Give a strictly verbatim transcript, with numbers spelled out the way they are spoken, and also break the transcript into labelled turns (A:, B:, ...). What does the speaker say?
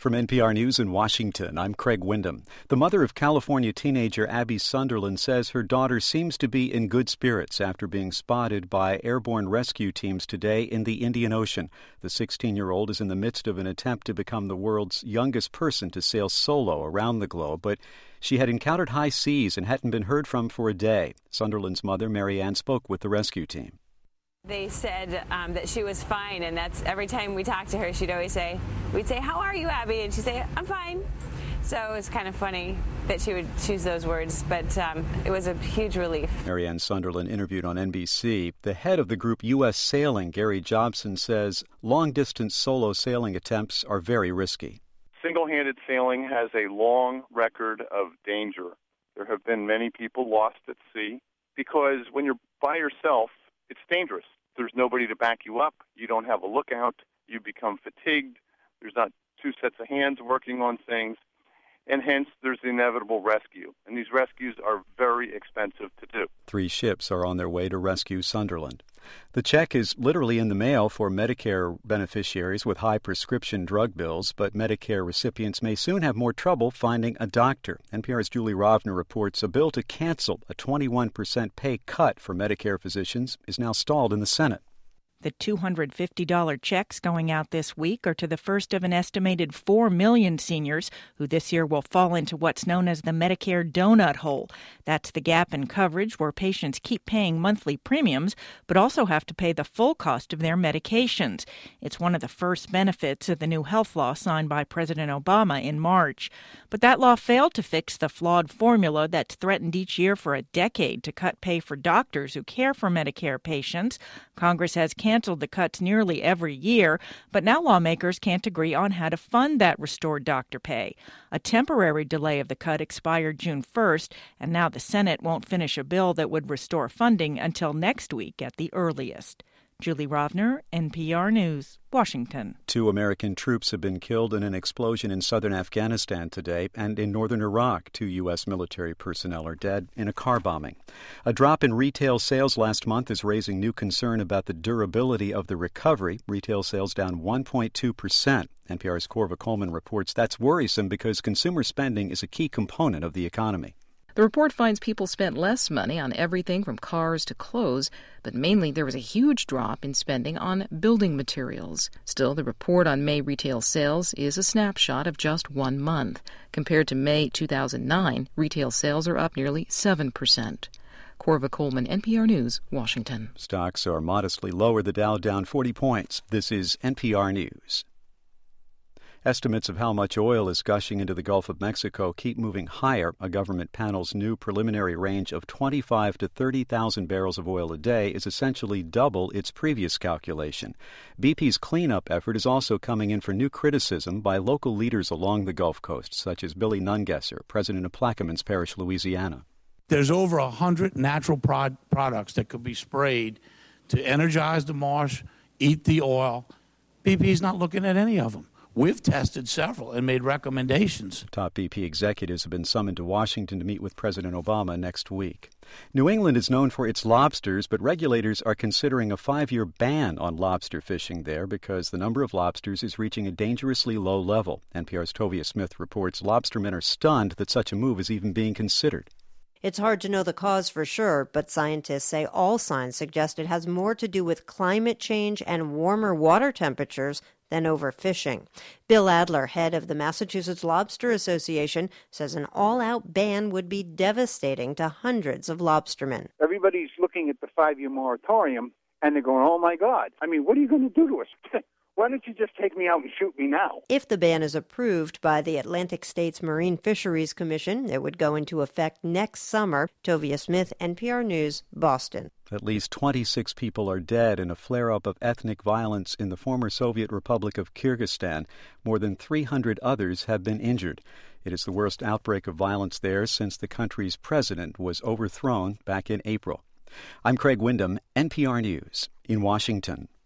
A: From N P R News in Washington, I'm Craig Windham. The mother of California teenager Abby Sunderland says her daughter seems to be in good spirits after being spotted by airborne rescue teams today in the Indian Ocean. The sixteen-year-old is in the midst of an attempt to become the world's youngest person to sail solo around the globe, but she had encountered high seas and hadn't been heard from for a day. Sunderland's mother, Mary Ann, spoke with the rescue team.
B: They said um, that she was fine, and that's every time we talked to her, she'd always say, we'd say, "How are you, Abby?" And she'd say, "I'm fine." So it was kind of funny that she would choose those words, but um, it was a huge relief.
A: Mary Ann Sunderland interviewed on N B C. The head of the group U S Sailing, Gary Jobson, says long-distance solo sailing attempts are very risky.
C: Single-handed sailing has a long record of danger. There have been many people lost at sea because when you're by yourself, it's dangerous. There's nobody to back you up. You don't have a lookout. You become fatigued. There's not two sets of hands working on things. And hence, there's the inevitable rescue. And these rescues are very expensive to do.
A: Three ships are on their way to rescue Sunderland. The check is literally in the mail for Medicare beneficiaries with high prescription drug bills, but Medicare recipients may soon have more trouble finding a doctor. N P R's Julie Rovner reports a bill to cancel a twenty-one percent pay cut for Medicare physicians is now stalled in the Senate.
D: The two hundred fifty dollars checks going out this week are to the first of an estimated four million seniors who this year will fall into what's known as the Medicare donut hole. That's the gap in coverage where patients keep paying monthly premiums but also have to pay the full cost of their medications. It's one of the first benefits of the new health law signed by President Obama in March. But that law failed to fix the flawed formula that's threatened each year for a decade to cut pay for doctors who care for Medicare patients. Congress has canceled the cuts nearly every year, but now lawmakers can't agree on how to fund that restored doctor pay. A temporary delay of the cut expired June first, and now the Senate won't finish a bill that would restore funding until next week at the earliest. Julie Rovner, N P R News, Washington.
A: Two American troops have been killed in an explosion in southern Afghanistan today, and in northern Iraq, two U S military personnel are dead in a car bombing. A drop in retail sales last month is raising new concern about the durability of the recovery. Retail sales down one point two percent. N P R's Corva Coleman reports that's worrisome because consumer spending is a key component of the economy.
E: The report finds people spent less money on everything from cars to clothes, but mainly there was a huge drop in spending on building materials. Still, the report on May retail sales is a snapshot of just one month. Compared to May two thousand nine, retail sales are up nearly seven percent. Corva Coleman, N P R News, Washington.
A: Stocks are modestly lower, the Dow down forty points. This is N P R News. Estimates of how much oil is gushing into the Gulf of Mexico keep moving higher. A government panel's new preliminary range of twenty-five to thirty thousand barrels of oil a day is essentially double its previous calculation. B P's cleanup effort is also coming in for new criticism by local leaders along the Gulf Coast, such as Billy Nungesser, president of Plaquemines Parish, Louisiana.
F: There's over one hundred natural prod- products that could be sprayed to energize the marsh, eat the oil. B P's not looking at any of them. We've tested several and made recommendations.
A: Top B P executives have been summoned to Washington to meet with President Obama next week. New England is known for its lobsters, but regulators are considering a five-year ban on lobster fishing there because the number of lobsters is reaching a dangerously low level. N P R's Tovia Smith reports lobstermen are stunned that such a move is even being considered.
G: It's hard to know the cause for sure, but scientists say all signs suggest it has more to do with climate change and warmer water temperatures than overfishing. Bill Adler, head of the Massachusetts Lobster Association, says an all-out ban would be devastating to hundreds of lobstermen.
H: Everybody's looking at the five-year moratorium, and they're going, oh, my God. I mean, what are you going to do to us? Why don't you just take me out and shoot me now?
G: If the ban is approved by the Atlantic States Marine Fisheries Commission, it would go into effect next summer. Tovia Smith, N P R News, Boston.
A: At least twenty-six people are dead in a flare-up of ethnic violence in the former Soviet Republic of Kyrgyzstan. More than three hundred others have been injured. It is the worst outbreak of violence there since the country's president was overthrown back in April. I'm Craig Windham, N P R News, in Washington.